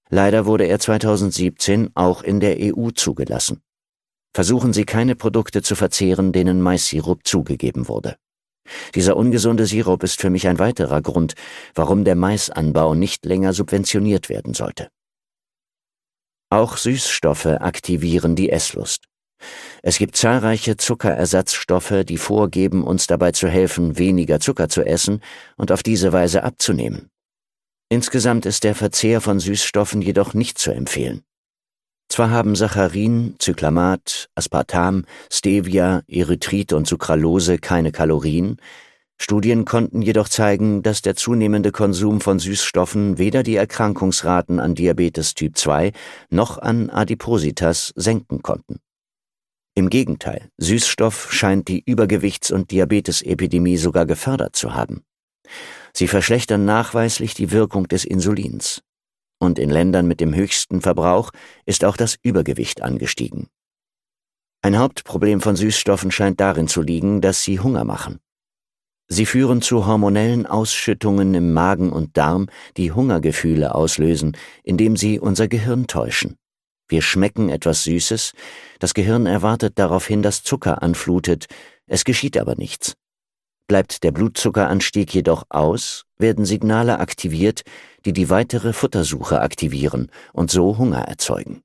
Leider wurde er 2017 auch in der EU zugelassen. Versuchen Sie keine Produkte zu verzehren, denen Maissirup zugegeben wurde. Dieser ungesunde Sirup ist für mich ein weiterer Grund, warum der Maisanbau nicht länger subventioniert werden sollte. Auch Süßstoffe aktivieren die Esslust. Es gibt zahlreiche Zuckerersatzstoffe, die vorgeben, uns dabei zu helfen, weniger Zucker zu essen und auf diese Weise abzunehmen. Insgesamt ist der Verzehr von Süßstoffen jedoch nicht zu empfehlen. Zwar haben Saccharin, Cyclamat, Aspartam, Stevia, Erythrit und Sucralose keine Kalorien. Studien konnten jedoch zeigen, dass der zunehmende Konsum von Süßstoffen weder die Erkrankungsraten an Diabetes Typ 2 noch an Adipositas senken konnten. Im Gegenteil, Süßstoff scheint die Übergewichts- und Diabetesepidemie sogar gefördert zu haben. Sie verschlechtern nachweislich die Wirkung des Insulins. Und in Ländern mit dem höchsten Verbrauch ist auch das Übergewicht angestiegen. Ein Hauptproblem von Süßstoffen scheint darin zu liegen, dass sie Hunger machen. Sie führen zu hormonellen Ausschüttungen im Magen und Darm, die Hungergefühle auslösen, indem sie unser Gehirn täuschen. Wir schmecken etwas Süßes, das Gehirn erwartet daraufhin, dass Zucker anflutet, es geschieht aber nichts. Bleibt der Blutzuckeranstieg jedoch aus, werden Signale aktiviert, die die weitere Futtersuche aktivieren und so Hunger erzeugen.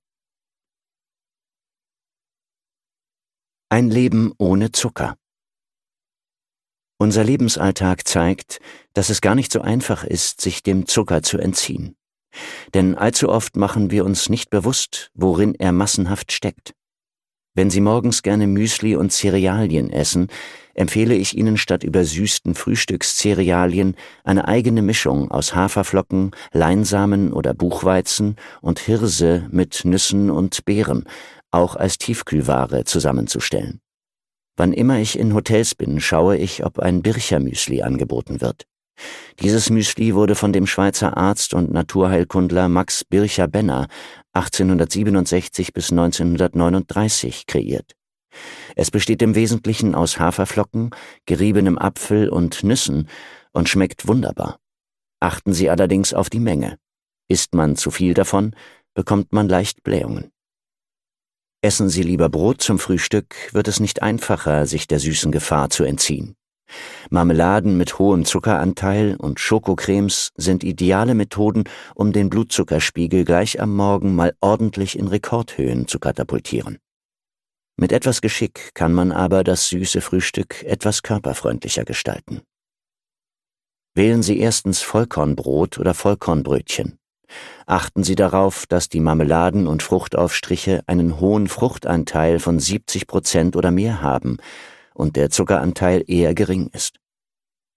Ein Leben ohne Zucker. Unser Lebensalltag zeigt, dass es gar nicht so einfach ist, sich dem Zucker zu entziehen. Denn allzu oft machen wir uns nicht bewusst, worin er massenhaft steckt. Wenn Sie morgens gerne Müsli und Cerealien essen, empfehle ich Ihnen statt übersüßten Frühstückscerealien eine eigene Mischung aus Haferflocken, Leinsamen oder Buchweizen und Hirse mit Nüssen und Beeren, auch als Tiefkühlware zusammenzustellen. Wann immer ich in Hotels bin, schaue ich, ob ein Bircher-Müsli angeboten wird. Dieses Müsli wurde von dem Schweizer Arzt und Naturheilkundler Max Bircher-Benner 1867 bis 1939 kreiert. Es besteht im Wesentlichen aus Haferflocken, geriebenem Apfel und Nüssen und schmeckt wunderbar. Achten Sie allerdings auf die Menge. Isst man zu viel davon, bekommt man leicht Blähungen. Essen Sie lieber Brot zum Frühstück, wird es nicht einfacher, sich der süßen Gefahr zu entziehen. Marmeladen mit hohem Zuckeranteil und Schokocremes sind ideale Methoden, um den Blutzuckerspiegel gleich am Morgen mal ordentlich in Rekordhöhen zu katapultieren. Mit etwas Geschick kann man aber das süße Frühstück etwas körperfreundlicher gestalten. Wählen Sie erstens Vollkornbrot oder Vollkornbrötchen. Achten Sie darauf, dass die Marmeladen und Fruchtaufstriche einen hohen Fruchtanteil von 70% oder mehr haben und der Zuckeranteil eher gering ist.